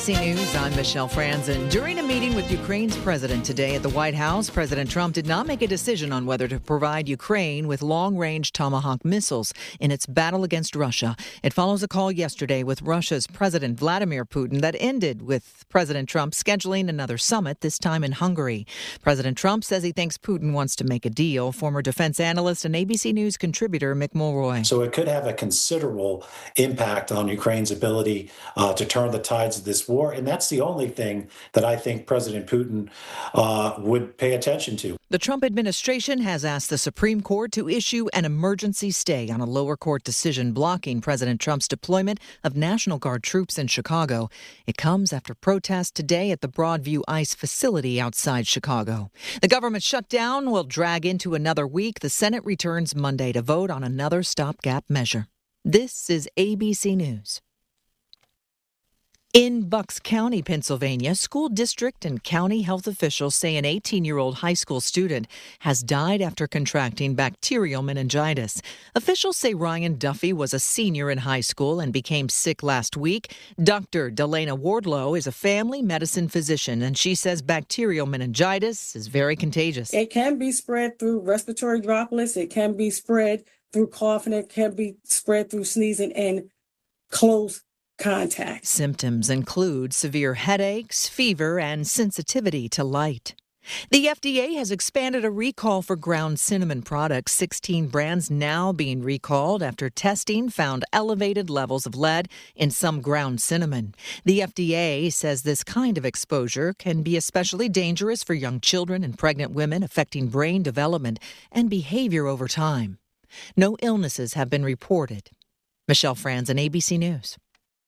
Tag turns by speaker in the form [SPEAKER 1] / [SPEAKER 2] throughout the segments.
[SPEAKER 1] ABC News, I'm Michelle Franzen. During a meeting with Ukraine's president today at the White House, President Trump did not make a decision on whether to provide Ukraine with long-range Tomahawk missiles in its battle against Russia. It follows a call yesterday with Russia's President Vladimir Putin that ended with President Trump scheduling another summit, this time in Hungary. President Trump says he thinks Putin wants to make a deal. Former defense analyst and ABC News contributor Mick Mulroy.
[SPEAKER 2] So it could have a considerable impact on Ukraine's ability to turn the tides of this war. And that's the only thing that I think President Putin would pay attention to.
[SPEAKER 1] The Trump administration has asked the Supreme Court to issue an emergency stay on a lower court decision blocking President Trump's deployment of National Guard troops in Chicago. It comes after protests today at the Broadview ICE facility outside Chicago. The government shutdown will drag into another week. The Senate returns Monday to vote on another stopgap measure. This is ABC News. In Bucks County, Pennsylvania, school district and county health officials say an 18-year-old high school student has died after contracting bacterial meningitis. Officials say Ryan Duffy was a senior in high school and became sick last week. Dr. Delana Wardlow is a family medicine physician, and she says bacterial meningitis is very contagious.
[SPEAKER 3] It can be spread through respiratory droplets. It can be spread through coughing. It can be spread through sneezing and close contact.
[SPEAKER 1] Symptoms include severe headaches, fever, and sensitivity to light. The FDA has expanded a recall for ground cinnamon products. 16 brands now being recalled after testing found elevated levels of lead in some ground cinnamon. The FDA says this kind of exposure can be especially dangerous for young children and pregnant women, affecting brain development and behavior over time. No illnesses have been reported. Michelle Franzen, ABC News.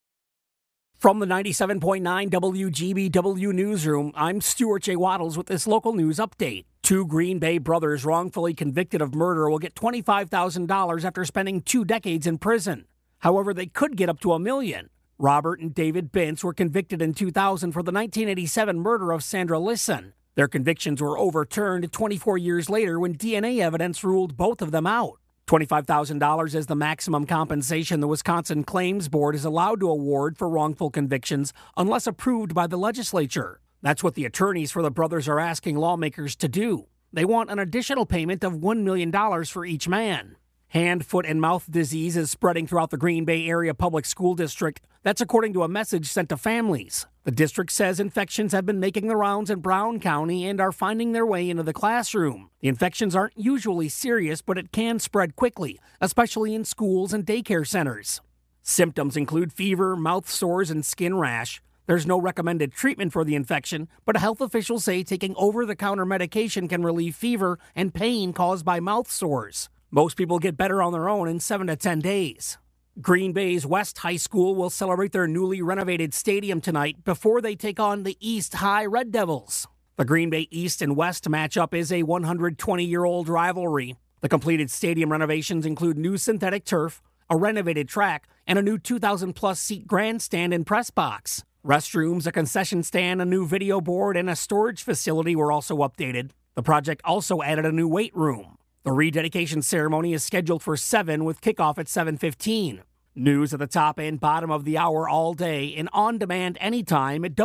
[SPEAKER 4] From the 97.9 WGBW newsroom, I'm Stuart J. Waddles with this local news update. Two Green Bay brothers wrongfully convicted of murder will get $25,000 after spending 2 decades in prison. However, they could get up to $1 million. Robert and David Bintz were convicted in 2000 for the 1987 murder of Sandra Lisson. Their convictions were overturned 24 years later when DNA evidence ruled both of them out. $25,000 is the maximum compensation the Wisconsin Claims Board is allowed to award for wrongful convictions unless approved by the legislature. That's what the attorneys for the brothers are asking lawmakers to do. They want an additional payment of $1 million for each man. Hand, foot, and mouth disease is spreading throughout the Green Bay Area Public School District. That's according to a message sent to families. The district says infections have been making the rounds in Brown County and are finding their way into the classroom. The infections aren't usually serious, but it can spread quickly, especially in schools and daycare centers. Symptoms include fever, mouth sores, and skin rash. There's no recommended treatment for the infection, but health officials say taking over-the-counter medication can relieve fever and pain caused by mouth sores. Most people get better on their own in 7 to 10 days. Green Bay's West High School will celebrate their newly renovated stadium tonight before they take on the East High Red Devils. The Green Bay East and West matchup is a 120-year-old rivalry. The completed stadium renovations include new synthetic turf, a renovated track, and a new 2,000-plus seat grandstand and press box. Restrooms, a concession stand, a new video board, and a storage facility were also updated. The project also added a new weight room. The rededication ceremony is scheduled for 7 with kickoff at 7:15. News at the top and bottom of the hour all day and on demand anytime at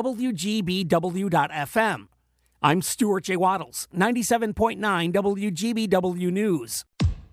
[SPEAKER 4] WGBW.FM. I'm Stuart J. Waddles, 97.9 WGBW News.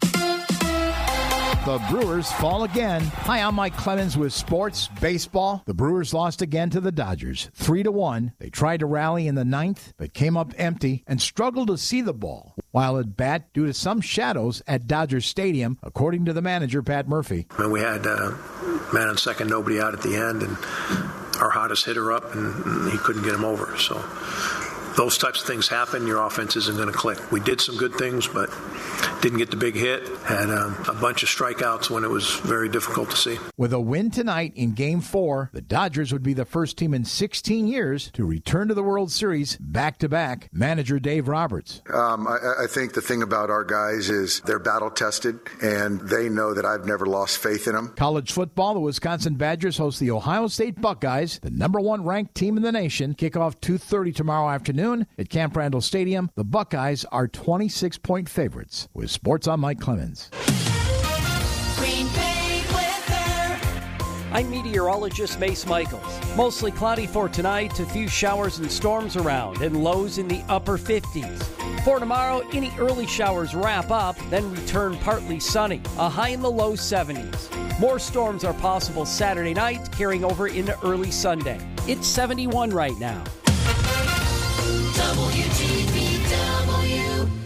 [SPEAKER 5] The Brewers fall again. Hi, I'm Mike Clemens with Sports Baseball. The Brewers lost again to the Dodgers, 3-1. They tried to rally in the 9th, but came up empty and struggled to see the ball while at bat due to some shadows at Dodger Stadium, according to the manager, Pat Murphy.
[SPEAKER 6] And we had man on second, nobody out at the end, and our hottest hitter up, and he couldn't get him over. So those types of things happen. Your offense isn't going to click. We did some good things, but didn't get the big hit. Had a bunch of strikeouts when it was very difficult to see.
[SPEAKER 5] With a win tonight in Game 4, the Dodgers would be the first team in 16 years to return to the World Series back-to-back. Manager Dave Roberts.
[SPEAKER 7] I think the thing about our guys is they're battle-tested, and they know that I've never lost faith in them.
[SPEAKER 5] College football, the Wisconsin Badgers host the Ohio State Buckeyes, the number 1 ranked team in the nation. Kickoff 2:30 tomorrow afternoon at Camp Randall Stadium. The Buckeyes are 26-point favorites. With Sports, I'm Mike Clemens.
[SPEAKER 8] Green Bay weather.
[SPEAKER 4] I'm meteorologist Mace Michaels. Mostly cloudy for tonight, a few showers and storms around, and lows in the upper 50s. For tomorrow, any early showers wrap up, then return partly sunny, a high in the low 70s. More storms are possible Saturday night, carrying over into early Sunday. It's 71 right now.
[SPEAKER 8] WGBW.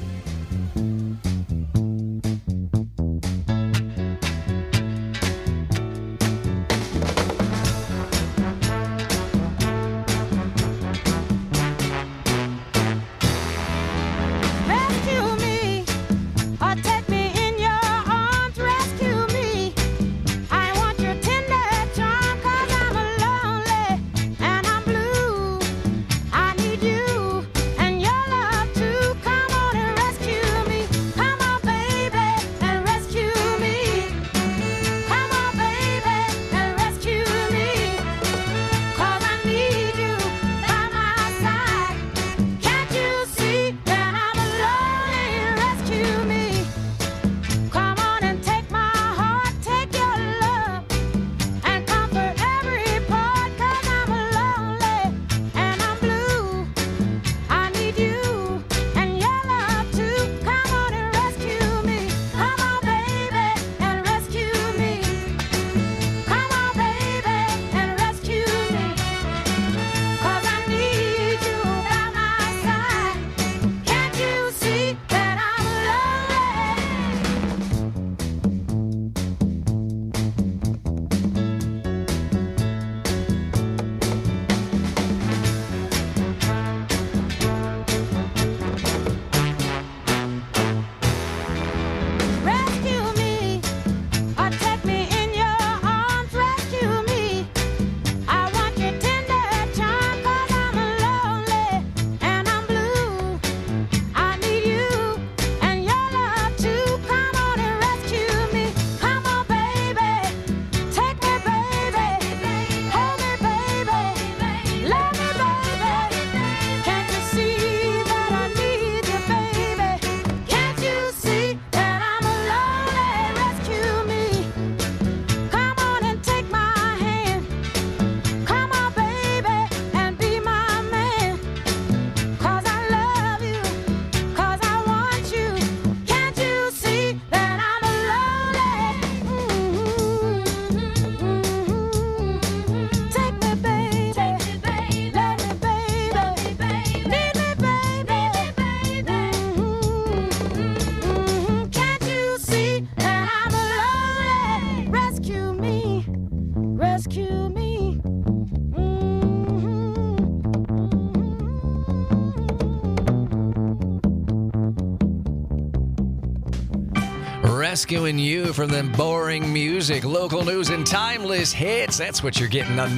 [SPEAKER 9] Rescuing you from them boring music, local news, and timeless hits. That's what you're getting on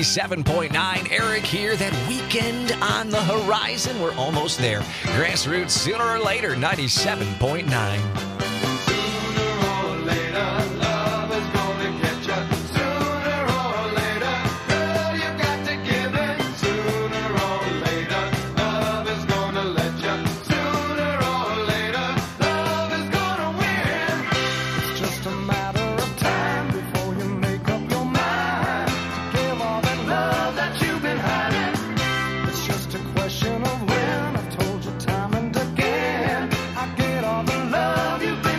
[SPEAKER 9] 97.9. Eric here. That weekend on the horizon. We're almost there. Grassroots, sooner or later, 97.9.
[SPEAKER 8] Question of when I've told you time and again, I get all the love you've been.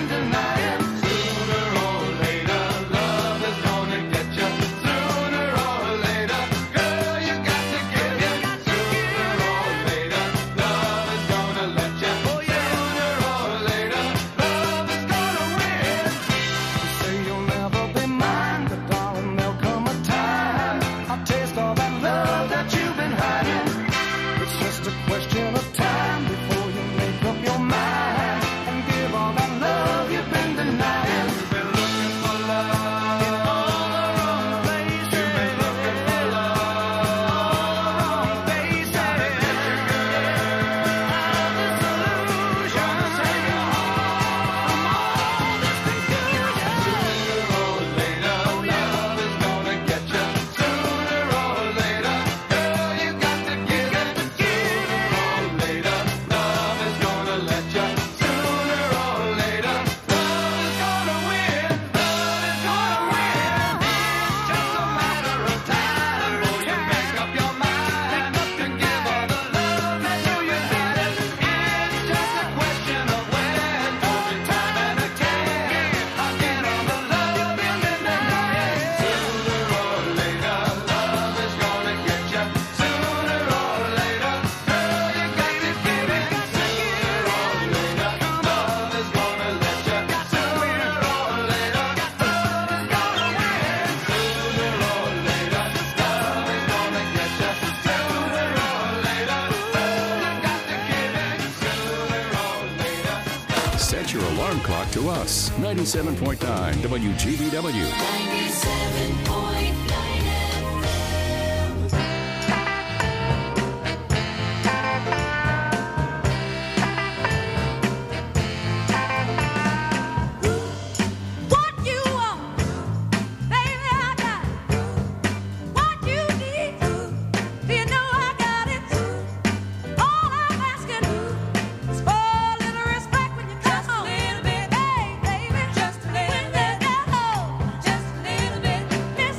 [SPEAKER 8] your alarm clock to us. 97.9 WGBW.
[SPEAKER 10] 97.9 Miss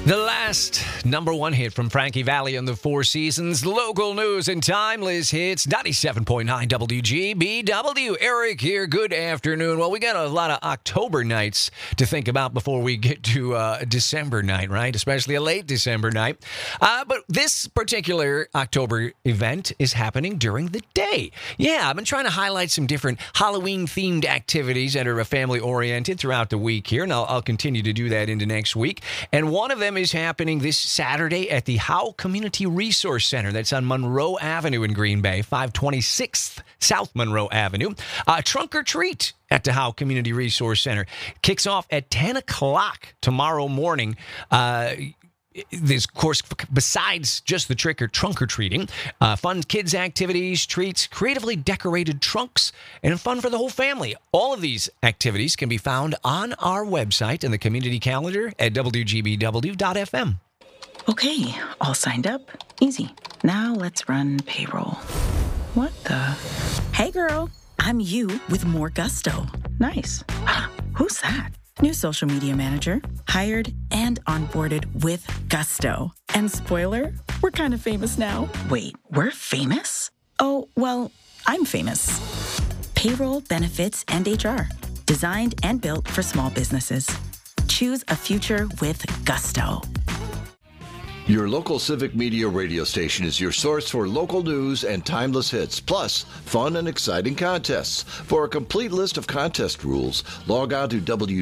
[SPEAKER 9] The last number one hit from Frankie Valli and the Four Seasons. Local news and timeless hits. 97.9 WGBW. Eric here. Good afternoon. Well, we got a lot of October nights to think about before we get to December night, right? Especially a late December night. But this particular October event is happening during the day. Yeah, I've been trying to highlight some different Halloween-themed activities that are family-oriented throughout the week here, and I'll continue to do that into next week. And one of them is happening this Saturday at the Howe Community Resource Center. That's on Monroe Avenue in Green Bay, 526th South Monroe Avenue. Trunk or treat at the Howe Community Resource Center kicks off at 10 o'clock tomorrow morning. There's, of course, besides just the trunk or treating, fun kids activities, treats, creatively decorated trunks, and fun for the whole family. All of these activities can be found on our website and the community calendar at WGBW.FM.
[SPEAKER 10] Okay, all signed up. Easy. Now let's run payroll. What the? Hey, girl. I'm you with more gusto. Nice. Who's that? New social media manager, hired and onboarded with gusto. And spoiler, we're kind of famous now. Wait, we're famous? Oh, well, I'm famous. Payroll, benefits, and HR. Designed and built for small businesses. Choose a future with gusto.
[SPEAKER 11] Your local Civic Media radio station is your source for local news and timeless hits, plus fun and exciting contests. For a complete list of contest rules, log on to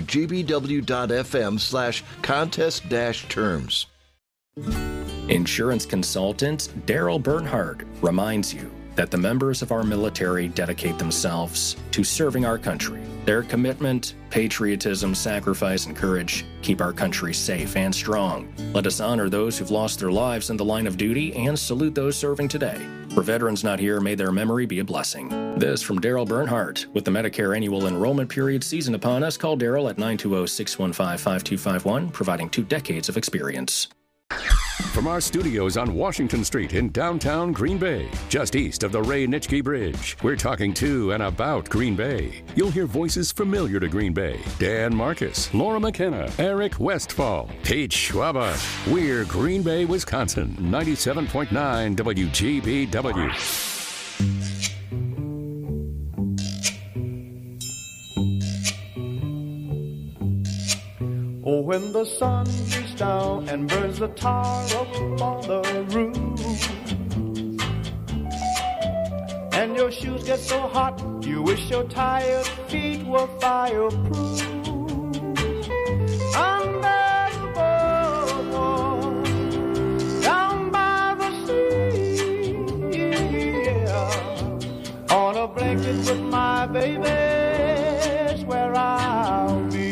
[SPEAKER 11] wgbw.fm/contest-terms.
[SPEAKER 12] Insurance consultant Daryl Bernhardt reminds you that the members of our military dedicate themselves to serving our country. Their commitment, patriotism, sacrifice, and courage keep our country safe and strong. Let us honor those who've lost their lives in the line of duty and salute those serving today. For veterans not here, may their memory be a blessing. This from Daryl Bernhardt. With the Medicare annual enrollment period season upon us, call Daryl at 920-615-5251, providing 2 decades of experience.
[SPEAKER 8] From our studios on Washington Street in downtown Green Bay, just east of the Ray Nitschke Bridge, we're talking to and about Green Bay. You'll hear voices familiar to Green Bay. Dan Marcus, Laura McKenna, Eric Westfall, Pete Schwaba. We're Green Bay, Wisconsin, 97.9 WGBW.
[SPEAKER 13] Oh, when the sun beats down and burns the tar up on the roof, and your shoes get so hot, you wish your tired feet were fireproof. Under the boardwalk, down by the sea, yeah, on a blanket with my baby's where I'll be.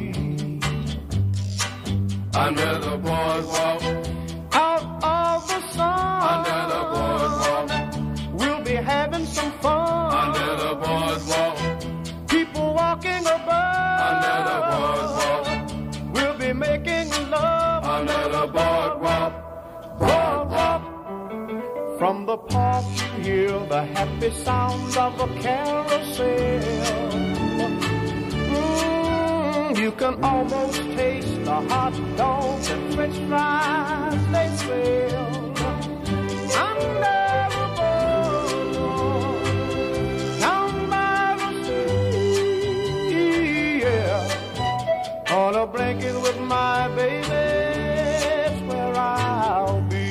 [SPEAKER 13] Under the boardwalk, out of the sun. Under the boardwalk, we'll be having some fun. Under the boardwalk, people walking above. Under the boardwalk, we'll be making love. Under the boardwalk, boardwalk. From the park you hear the happy sounds of a carousel. You can almost taste the hot dogs and French fries they sell. Under the boardwalk, down by the sea, yeah. On a blanket with my baby, that's where I'll be.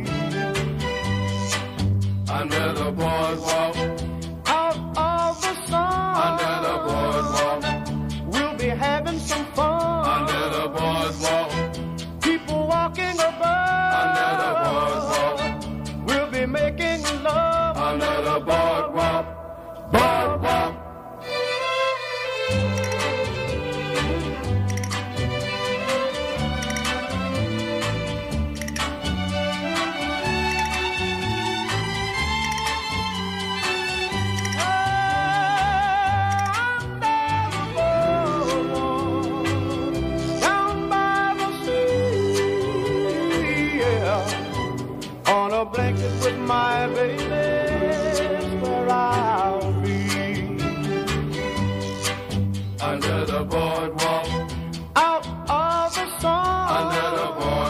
[SPEAKER 13] Under the boardwalk, out of the sun. Under the boardwalk, having some fun. Under the boardwalk, people walking above. Under the boardwalk, we'll be making love. Under the boardwalk, boardwalk. A blanket with my baby, where I'll be. Under the boardwalk, out of the sun. Under the boardwalk.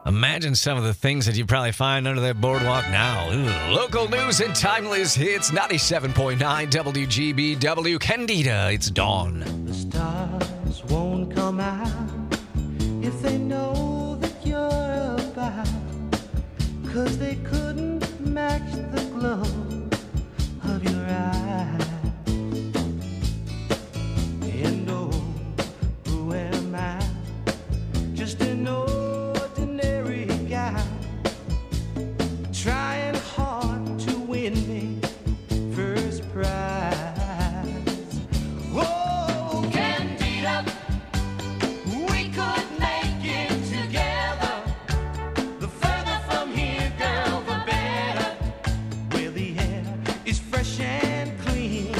[SPEAKER 9] Imagine some of the things that you probably find under that boardwalk now. Ooh, local news and timeless hits. 97.9 WGBW. Candida, it's dawn.
[SPEAKER 13] The stars won't come out if they know that you're about, 'cause they couldn't match the glow of your eyes. And oh, who am I? Just an ordinary guy, trying hard to win me first prize. Oh, Candida, we could make it together. The further from here, girl, the better. Where the air is fresh and clean.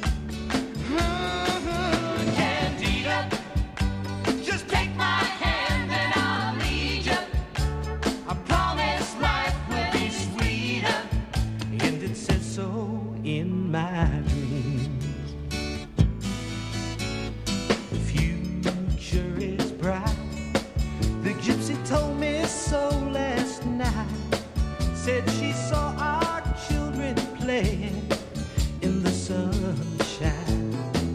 [SPEAKER 13] Candida, just take my hand and I'll lead you. I promise life will be sweeter, and it says so in my dreams. The future is bright. The gypsy told me so last night. Said she saw our children playing in the sunshine.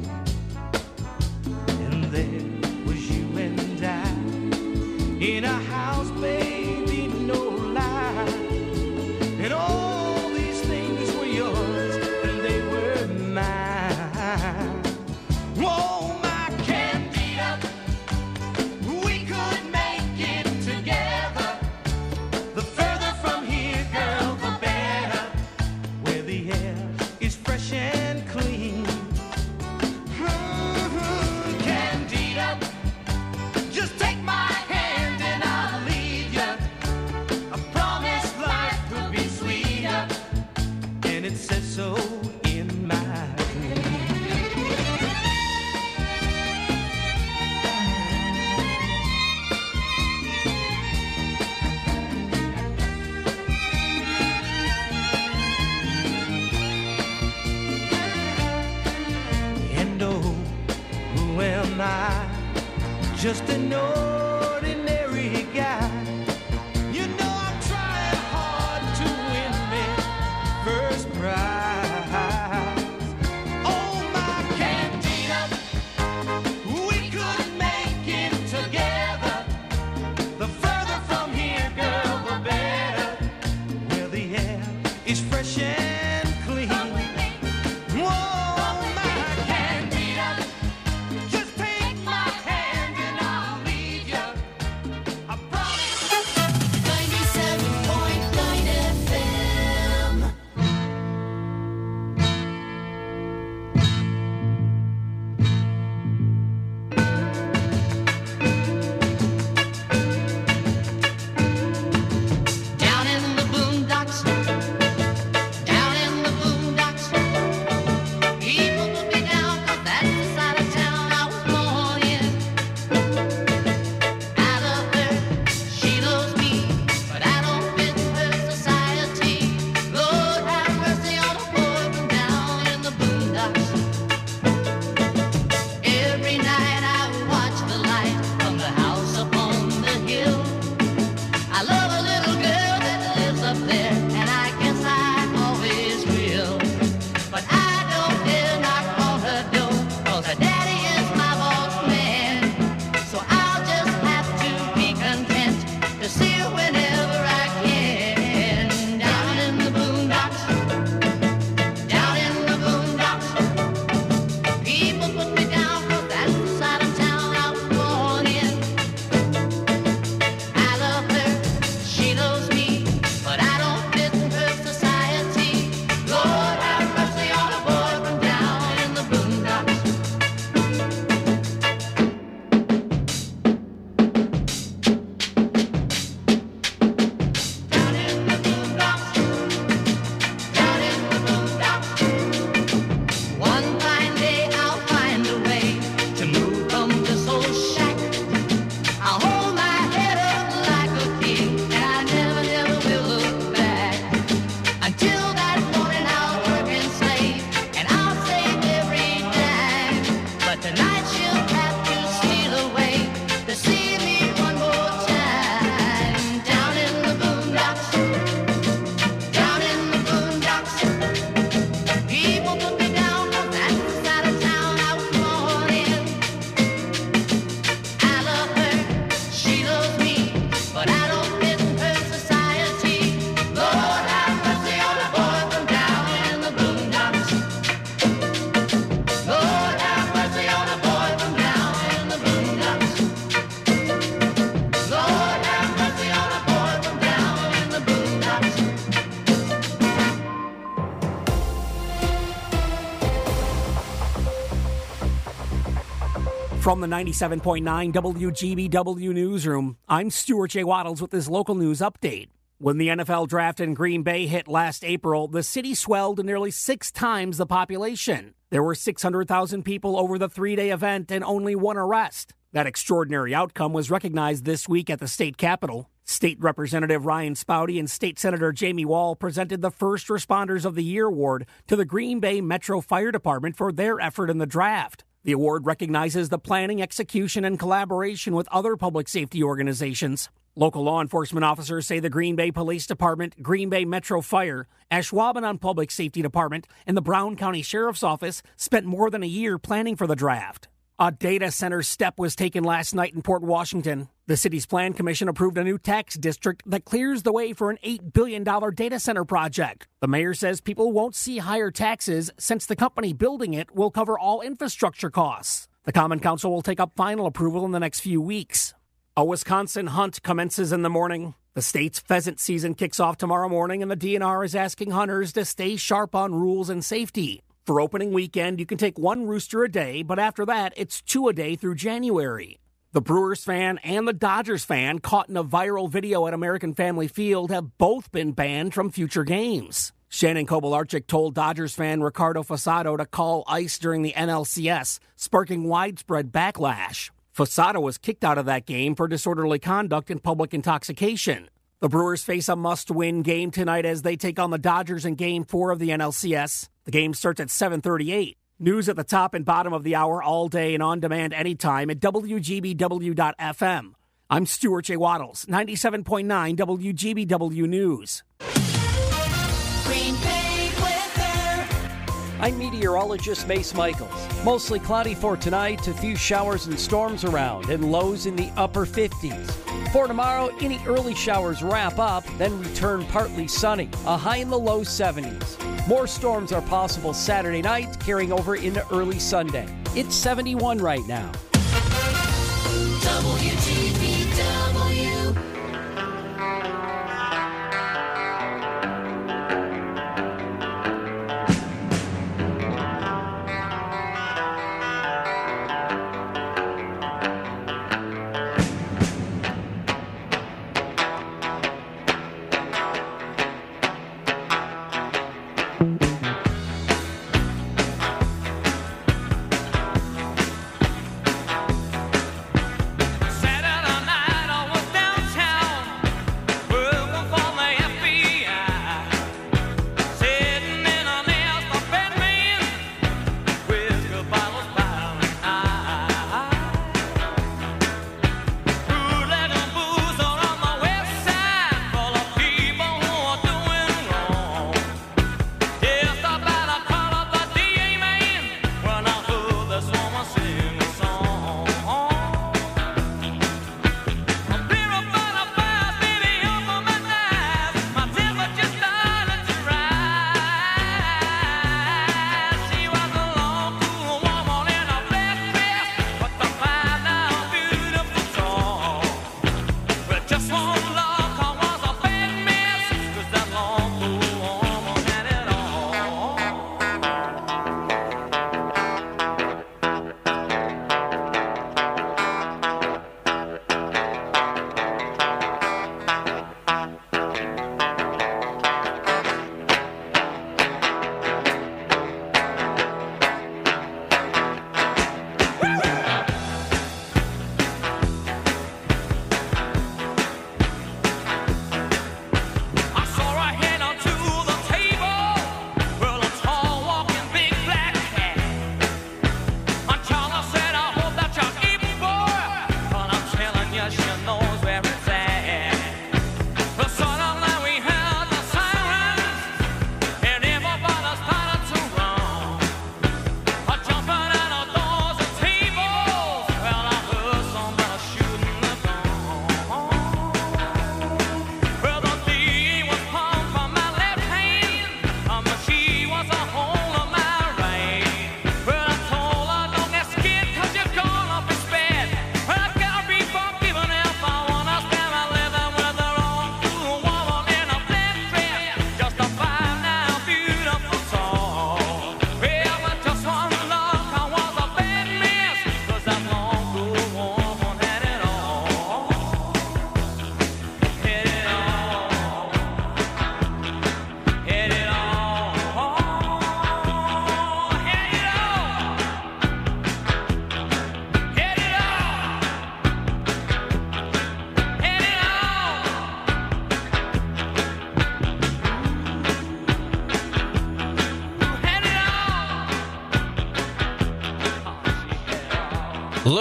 [SPEAKER 13] And there was you and I in a house, baby, no lie. And all these things were yours and they were mine. Whoa, my Candida, we could make it together. The further from here, girl, the better. Where the air is fresh and clean. Candida, just take my hand and I'll lead you. I promise life will be sweeter, and it says so in my dreams. And oh, who am I? Just an ordinary guy. You know I'm trying hard to win me first prize. Oh, my Candida, we could make it together. The further from here, girl, the better. Where the air is fresh and clean. Whoa, my Candida, just take my hand and I'll lead you.
[SPEAKER 4] From the 97.9 WGBW Newsroom, I'm Stuart J. Waddles with this local news update. When the NFL draft in Green Bay hit last April, the city swelled to nearly 6 times the population. There were 600,000 people over the 3-day event and only one arrest. That extraordinary outcome was recognized this week at the state capitol. State Representative Ryan Spouty and State Senator Jamie Wall presented the First Responders of the Year award to the Green Bay Metro Fire Department for their effort in the draft. The award recognizes the planning, execution, and collaboration with other public safety organizations. Local law enforcement officers say the Green Bay Police Department, Green Bay Metro Fire, Ashwaubenon Public Safety Department, and the Brown County Sheriff's Office spent more than a year planning for the draft. A data center step was taken last night in Port Washington. The city's Plan Commission approved a new tax district that clears the way for an $8 billion data center project. The mayor says people won't see higher taxes since the company building it will cover all infrastructure costs. The Common Council will take up final approval in the next few weeks. A Wisconsin hunt commences in the morning. The state's pheasant season kicks off tomorrow morning, and the DNR is asking hunters to stay sharp on rules and safety. For opening weekend, you can take 1 rooster a day, but after that, it's 2 a day through January. The Brewers fan and the Dodgers fan caught in a viral video at American Family Field have both been banned from future games. Shannon Kobylarczyk told Dodgers fan Ricardo Fossado to call ice during the NLCS, sparking widespread backlash. Fossado was kicked out of that game for disorderly conduct and public intoxication. The Brewers face a must-win game tonight as they take on the Dodgers in Game 4 of the NLCS. The game starts at 7:38. News at the top and bottom of the hour all day and on demand anytime at WGBW.FM. I'm Stuart J. Waddles, 97.9 WGBW News.
[SPEAKER 14] Green Bay weather.
[SPEAKER 15] I'm meteorologist Mace Michaels. Mostly cloudy for tonight, a few showers and storms around, and lows in the upper 50s. For tomorrow, any early showers wrap up, then return partly sunny, a high in the low 70s. More storms are possible Saturday night, carrying over into early Sunday. It's 71 right now.
[SPEAKER 14] WGBW.
[SPEAKER 9] Saturday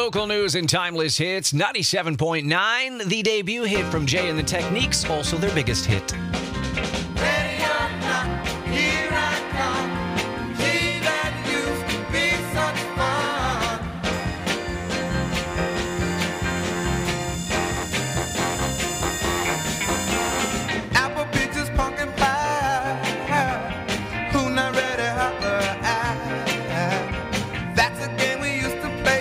[SPEAKER 9] Local news and timeless hits. 97.9, the debut hit from Jay and the Techniques, also their biggest hit.
[SPEAKER 13] Ready or not, here I come. Gee, that used to be such fun. Apple peaches, pumpkin pie. Who not ready? That's a game we used to play.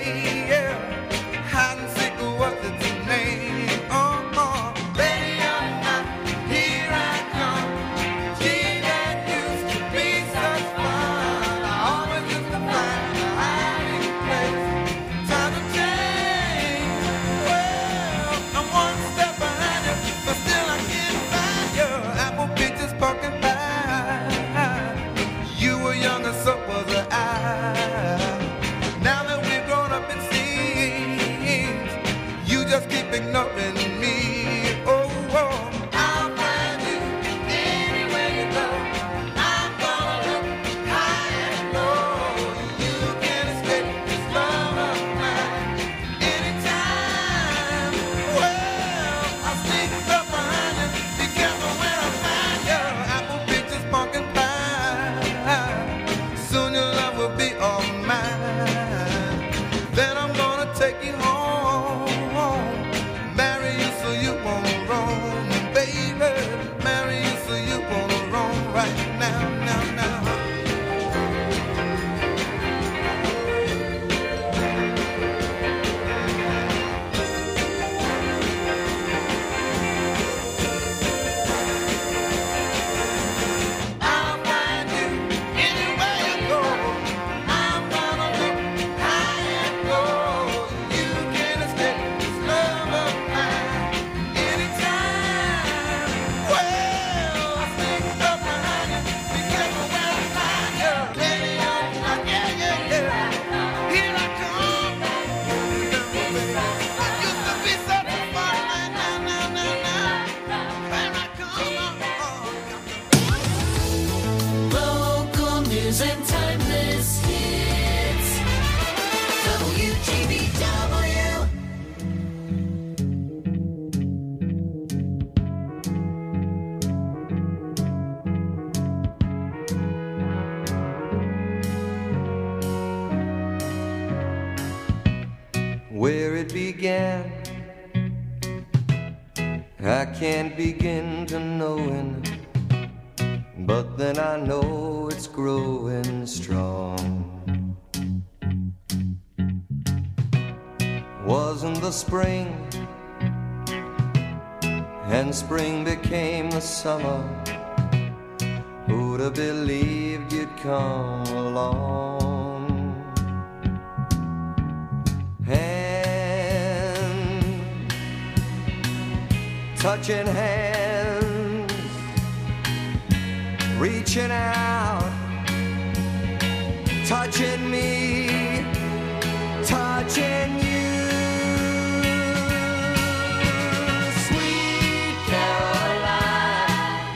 [SPEAKER 13] Hide and seek was its name. Ready or not, here I come. Gee, that used to be such fun. I always used to find a hiding place. Time to change. Well, I'm one step behind you, but still I can't find you. Apple peaches, pumpkin pie. You were younger, so was I. Now that we've grown up, it seems you just keep ignoring me. Oh, I'll find you anywhere you go. I'm gonna look high and low. You can't escape this love of mine anytime. Well, I'll sneak up behind you. Be careful when I find you. Apple peaches, pumpkin pie. Soon your love will be all mine. Then I'm gonna take you home. Marry you so you won't roam. Baby, marry you so you won't roam right now. I'll find you anywhere you go. I'm gonna look high and low. You can't escape this love of mine anytime. Well, I sneak up behind you. Be careful when I find you. Ready or not, yeah. Here I come. I used to be such a fun man. Now. When I come.
[SPEAKER 14] Local news and timeless hits. WGBW.
[SPEAKER 13] Where it began, I can't begin to knowing, but then I know it's growing strong. Wasn't the spring, and spring became the summer. Who'd have believed you'd come along? Touching hands, reaching out, touching me, touching you. Sweet Caroline,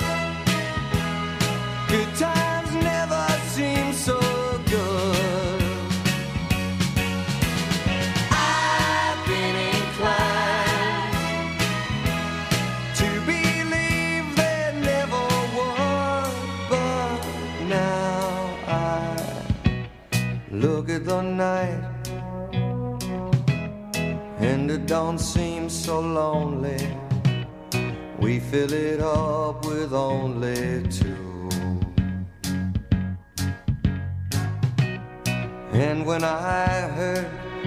[SPEAKER 13] good times never seem so good. I've been inclined to believe there never was, but now I look at the night and it don't seem so lonely. We fill it up with only two. And when I hurt,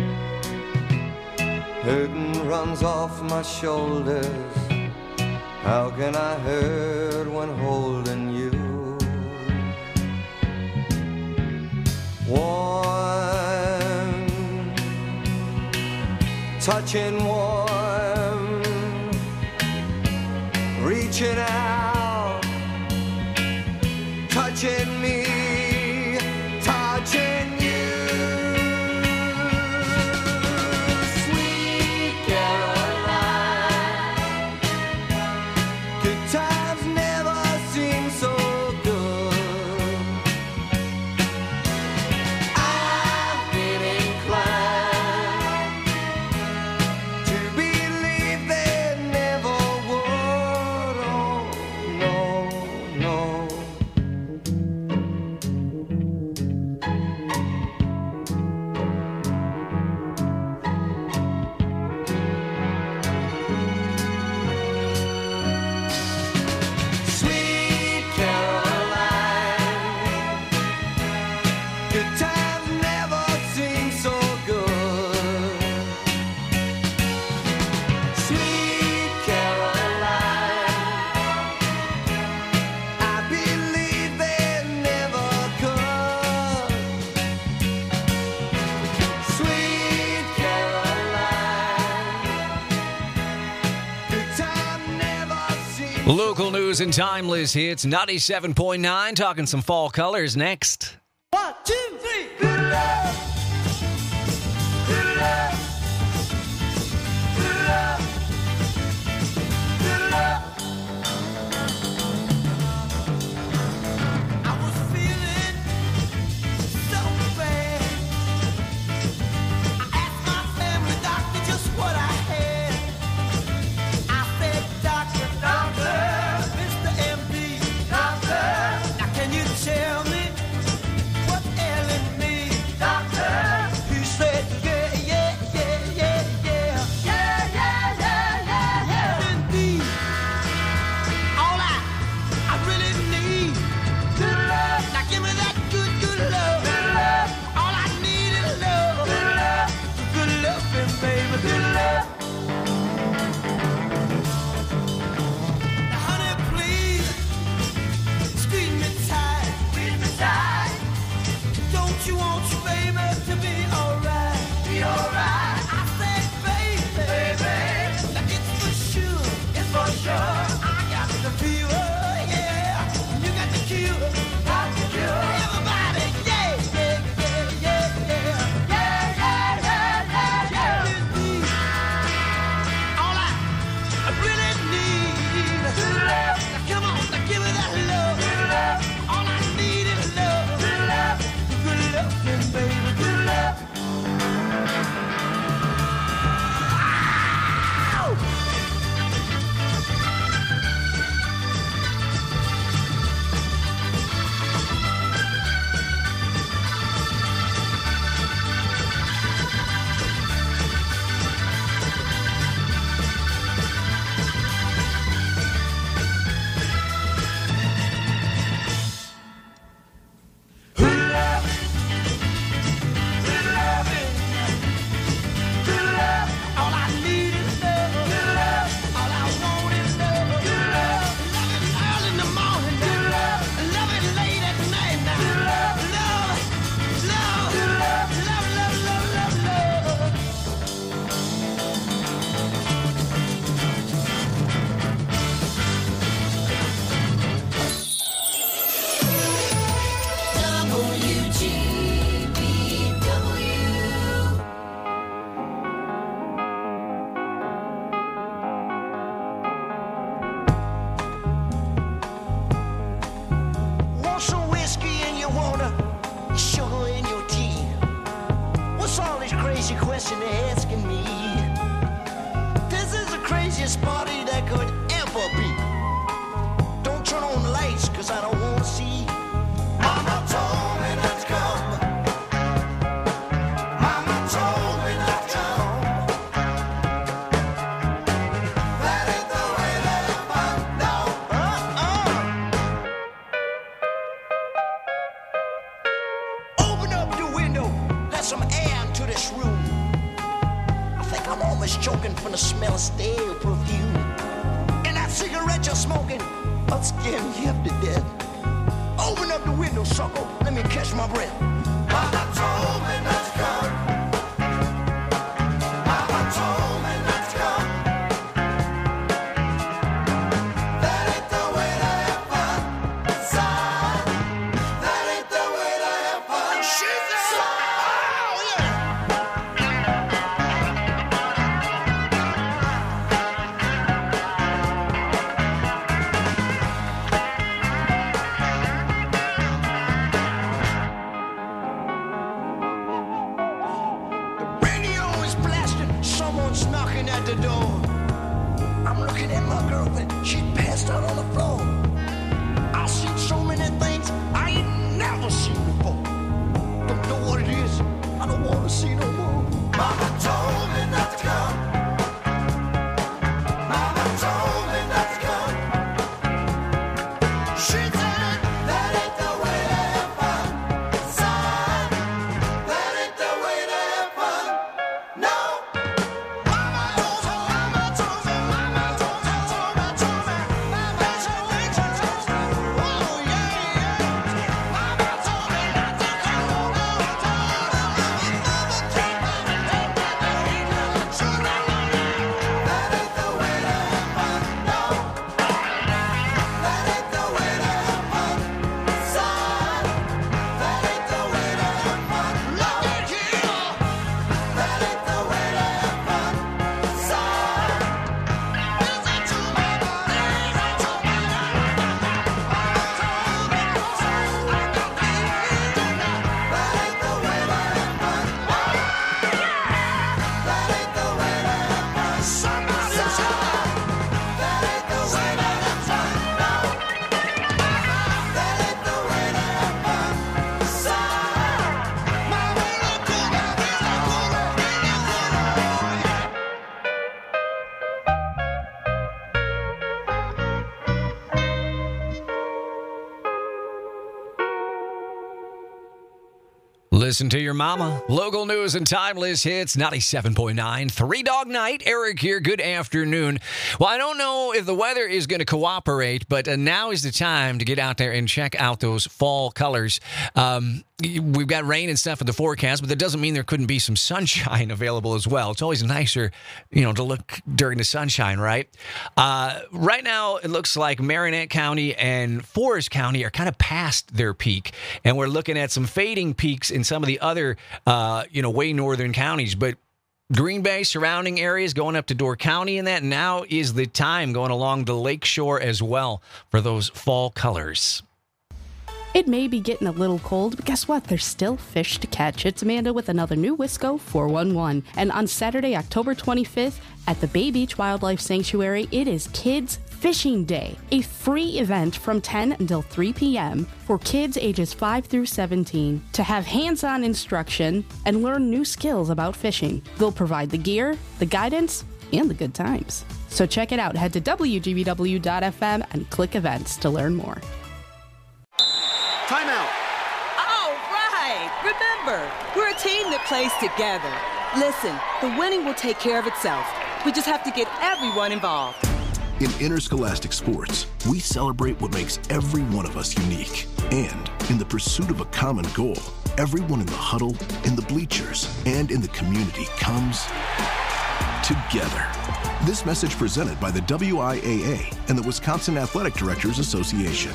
[SPEAKER 13] hurting runs off my shoulders. How can I hurt when holding you? Warm, touching warm, reaching out, touching me, touching you. Sweet Caroline, good times never seem so good. I've been inclined
[SPEAKER 9] Local news and timeless hits, 97.9, talking some fall colors next.
[SPEAKER 14] 1, 2, 3, good love. Good love. Good love. Good love. I was feeling so bad. I asked my family doctor just what I had. I said, doctor, Mr. MD, doctor, now can you tell me what's ailing me, doctor? He said, yeah, yeah, yeah, yeah, yeah. Yeah, yeah, yeah, yeah, yeah. Indeed, all I really need, good love. Now give me that good, good love. Good love. All I need is love. Good love. Good loving, baby. Good love. Now, honey, please, squeeze me tight. Squeeze me tight. Don't you want your baby to be alright? Be alright. I said, baby, now it's for sure. It's for sure. I got the fever, yeah. You got the cure. Got the cure. Everybody, yeah, yeah, yeah, yeah, yeah. Yeah, yeah, yeah, yeah, yeah. Indeed. All I really need is love. Now come on, now give me that love. Good love. All I need is love. Good love. Good loving, baby. Good love. Good love. Good loving. Good love. All I need is love. Good love. All I want is love. Good love. Love it early in the morning. Good love. Love it late at night now. Good love. Love. Love. Good love. Love, love, love, love, love. WGBW.
[SPEAKER 16] Want some whiskey in your water, sugar in your tea? What's all this crazy question they're asking me? This is the craziest party that could ever be. Don't turn on the lights, cause I don't wanna see. Mama told me not to come. Mama told me not to come. That ain't the way that I find out. Open up the window, let some air into this room. I think I'm almost choking from the smell of stale perfume. And that cigarette you're smoking, I'll scare me up to death. Open up the window, sucker, let me catch my breath. Mama told me not to come. Mama told me not to come. That ain't the way to have fun, son. That ain't the way to have fun. She said, oh yeah. Radio is blasting, someone's knocking at the door. I'm looking at my girlfriend, she passed out on the floor. I've seen so many things I ain't never seen before. Don't know what it is, I don't want to see no more. Mama told me not to come. Mama told me not to come. She said, that ain't the way to have fun, son. That ain't the way to have fun. No. Mama told me, mama told me, mama told me, mama told me, mama told me.
[SPEAKER 9] Listen to your mama. Local news and timeless hits, 97.9. Three Dog Night. Eric here. Good afternoon. Well, I don't know if the weather is going to cooperate, but now is the time to get out there and check out those fall colors. We've got rain and stuff in the forecast, but that doesn't mean there couldn't be some sunshine available as well. It's always nicer, to look during the sunshine, right? Right now, it looks like Marinette County and Forest County are kind of past their peak, and we're looking at some fading peaks in some of the other, way northern counties. But Green Bay, surrounding areas, going up to Door County and that, now is the time going along the lake shore as well for those fall colors.
[SPEAKER 17] It may be getting a little cold, but guess what? There's still fish to catch. It's Amanda with another new Wisco 411. And on Saturday, October 25th, at the Bay Beach Wildlife Sanctuary, it is Kids Fishing Day, a free event from 10 until 3 p.m. for kids ages 5 through 17 to have hands-on instruction and learn new skills about fishing. They'll provide the gear, the guidance, and the good times. So check it out. Head to WGBW.FM and click events to learn more.
[SPEAKER 18] Timeout.
[SPEAKER 19] All right. Remember, we're a team that plays together. Listen, the winning will take care of itself. We just have to get everyone involved.
[SPEAKER 20] In interscholastic sports, we celebrate what makes every one of us unique. And in the pursuit of a common goal, everyone in the huddle, in the bleachers, and in the community comes together. This message presented by the WIAA and the Wisconsin Athletic Directors Association.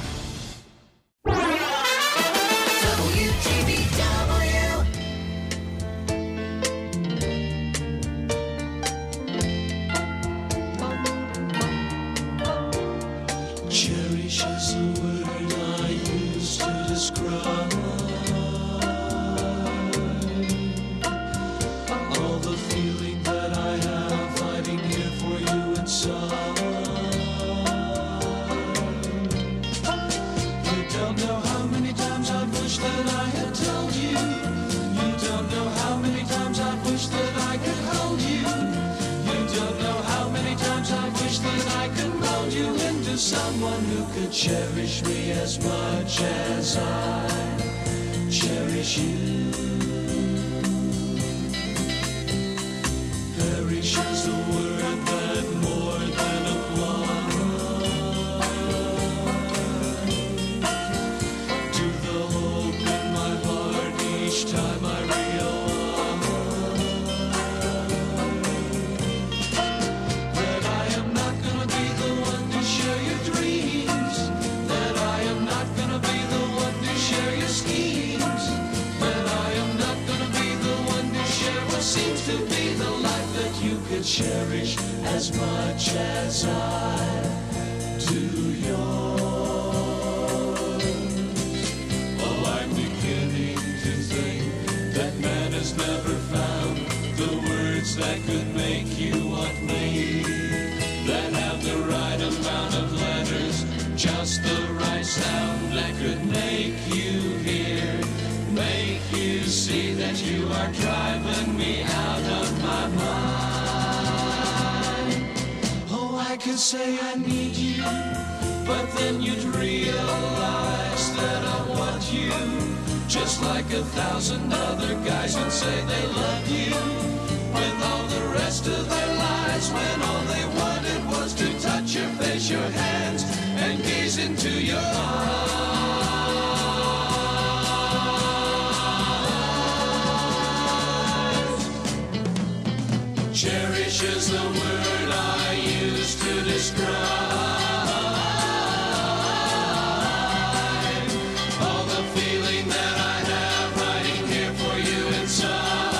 [SPEAKER 14] Cherish is the word I use to describe all the feeling that I have hiding here for you inside. You don't know how many times I wish that I had told you. You don't know how many times I wish that I could hold you. You don't know how many times I wish that I could mold you into someone who could cherish me as much as I cherish you. Perish is the word that more than applies to the hope in my heart each time I realize that I am not gonna be the one to share your dreams, that I am not gonna be the one to share your schemes, that I am not gonna be the one to share what seems to be the life that you could cherish as much as I do yours. Oh, I'm beginning to think that man has never found the words that could make you want me, that have the right amount of letters, just the right sound that could make you hear, make you see that you are driving me out of my mind. Oh, I could say I need you, but then you'd realize that I want you, just like 1,000 other guys would say they love you, with all the rest of their lives, when all they wanted was to touch your face, your hands, and gaze into your eyes. Cherish is the word I use to describe all the feeling that I have hiding here for you inside.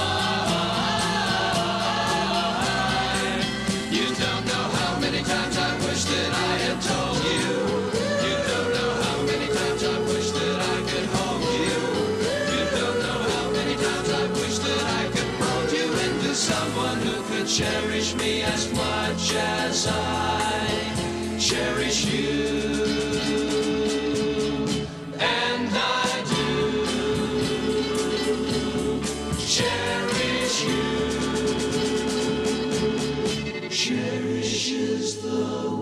[SPEAKER 14] You don't know how many times I wish that I had told you. You don't know how many times I wish that I could hold you. You don't know how many times I wish that I could mold you into someone who could cherish me as much as I cherish you. And I do cherish you. Cherish is the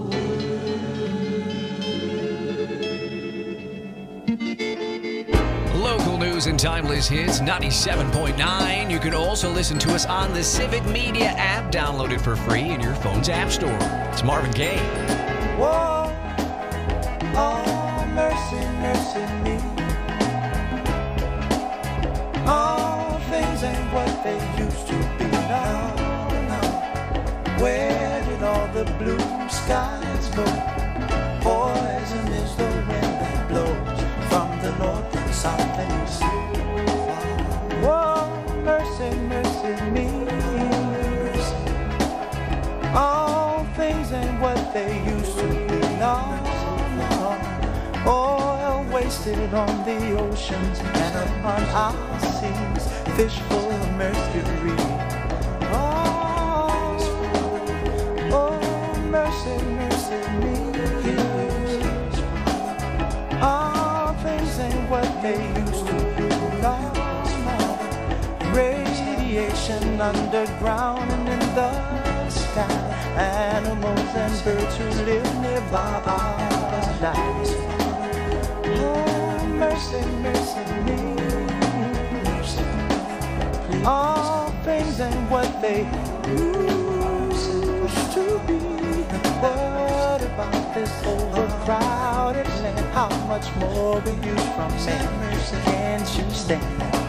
[SPEAKER 9] Local news news and timeless hits, 97.9. You can also listen to us on the Civic Media app. Download it for free in your phone's app store. It's Marvin Gaye.
[SPEAKER 14] Whoa, oh, mercy, mercy me. All things ain't what they used to be now. Where did all the blue skies go? Poison is the wind that blows from the north and south and east. Whoa, mercy, mercy me. All things ain't what they used to be now. Oil wasted on the oceans and upon our seas, fish full of mercury. Mercy, mercy me. All things ain't what they used to be. Radiation underground and in the sky. Animals and birds who live nearby are dying. Oh, mercy, mercy me. All things ain't what they used to be. What about this overcrowded land? How much more will you from me? Can't you stand that?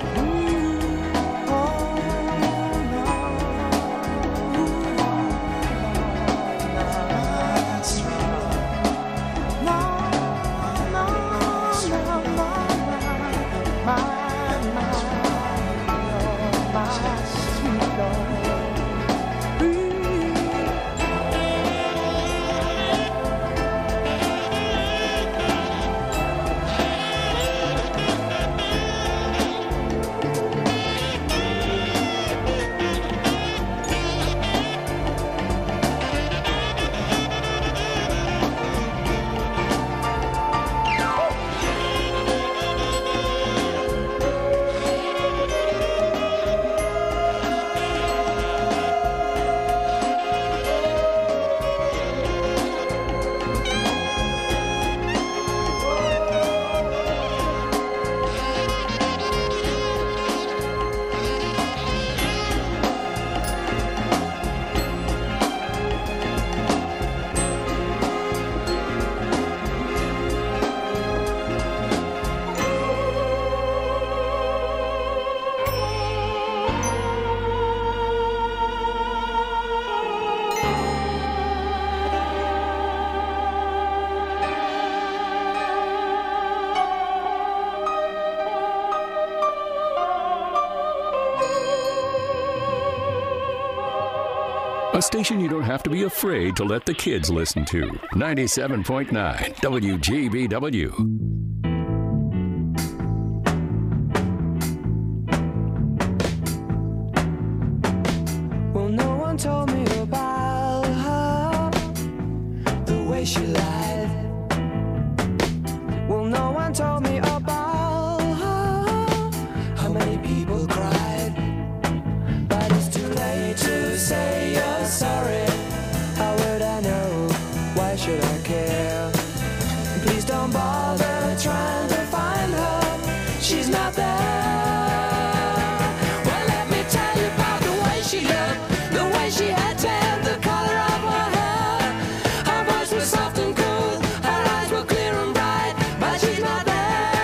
[SPEAKER 8] A station you don't have to be afraid to let the kids listen to. 97.9 WGBW.
[SPEAKER 14] Well, no one told me about her, the way she lied. Well, no one told me about her, how many people cried. But it's too late to say you're sorry. How would I know? Why should I care? Please don't bother trying to find her. She's not there. Well, let me tell you about the way she looked, the way she had tan, the color of her hair. Her voice was soft and cool, her eyes were clear and bright, but she's not there.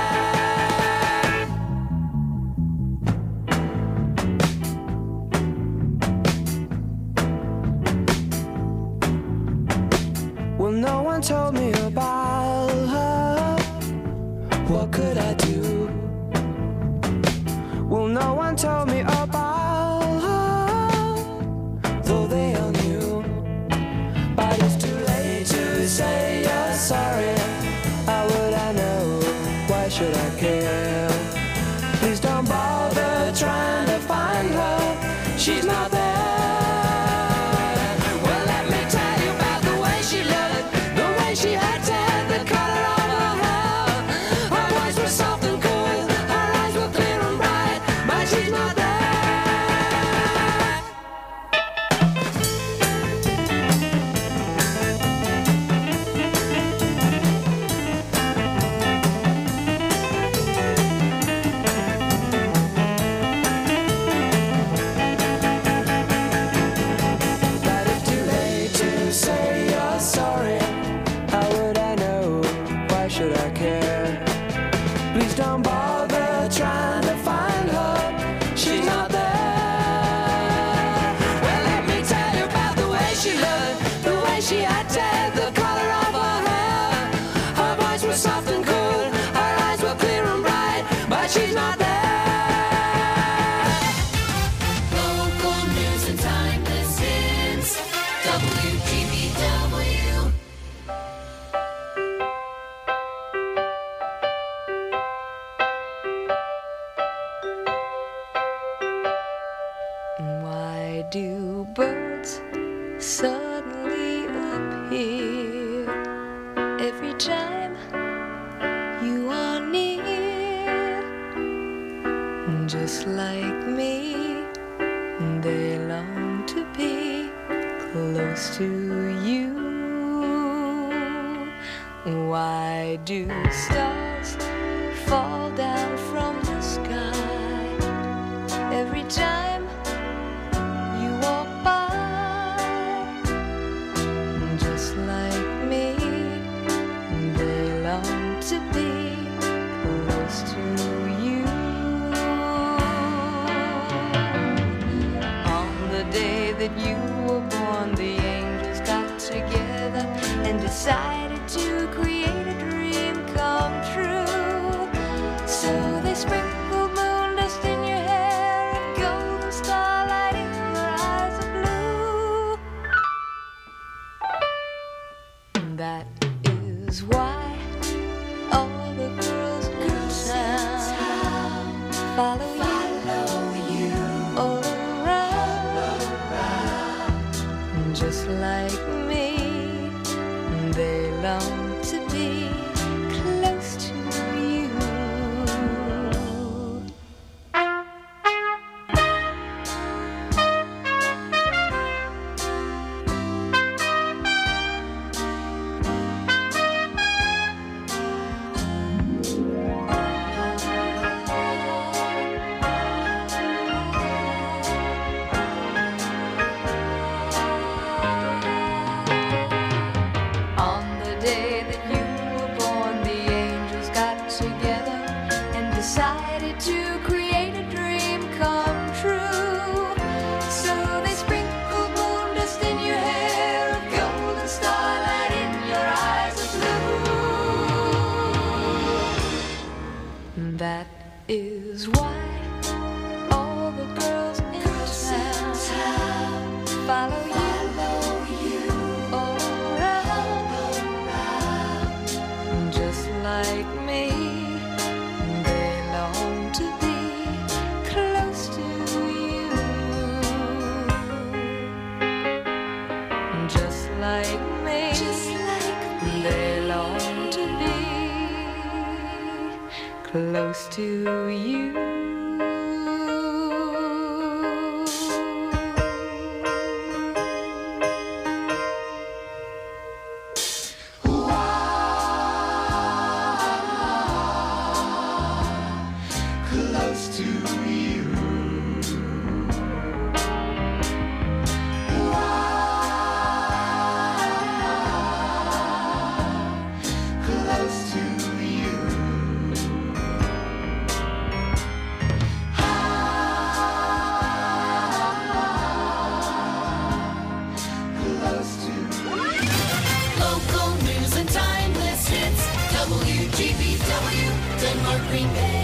[SPEAKER 14] Well, no one told me about her. What could I do? Well, no one told me about her, though they all knew. But it's too late to say you're sorry. How would I know? Why should I care? Please don't bother trying to find her. She's not there. Well, let me tell you about the way she looked, the way she had tan, the color of her hair. Her voice was soft and cool, her eyes were clear and bright, but she's not there. WGBW.
[SPEAKER 18] Why do birds suddenly appear every time you are near? Just like me, they long to be close to you. Why do stars fall down from the sky every time you walk by? Just like me, they long to be close to you. On the day that you were born, the angels got together and decided to create a dream come true. So they sprinkled moon dust in your hair and golden starlight in your eyes of blue. That is why all the girls in town follow you all around. Just like me, they long to be close to you. On the day that you were born, the angels got together and decided to create a dream come true. So they sprinkled moon dust in your hair, a golden starlight in your eyes of blue. That is why all the girls in town follow you all around. Just like me, they long to be close to you. Just like me, they long to be close to you.
[SPEAKER 14] Close to you. Close to you. Close to you. Local news and timeless hits. WGBW, Denmark, Green Bay.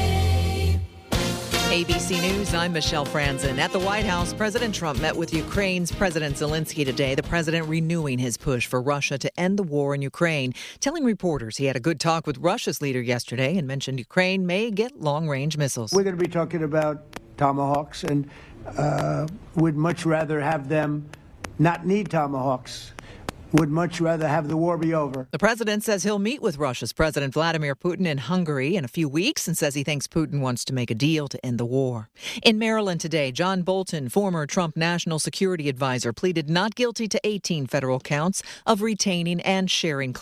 [SPEAKER 1] ABC News, I'm Michelle Franzen. At the White House, President Trump met with Ukraine's President Zelensky today, the president renewing his push for Russia to end the war in Ukraine, telling reporters he had a good talk with Russia's leader yesterday and mentioned Ukraine may get long-range missiles.
[SPEAKER 21] We're going to be talking about Tomahawks and would much rather have them not need Tomahawks. Would much rather have the war be over.
[SPEAKER 1] The president says he'll meet with Russia's President Vladimir Putin in Hungary in a few weeks and says he thinks Putin wants to make a deal to end the war. In Maryland today, John Bolton, former Trump national security advisor, pleaded not guilty to 18 federal counts of retaining and sharing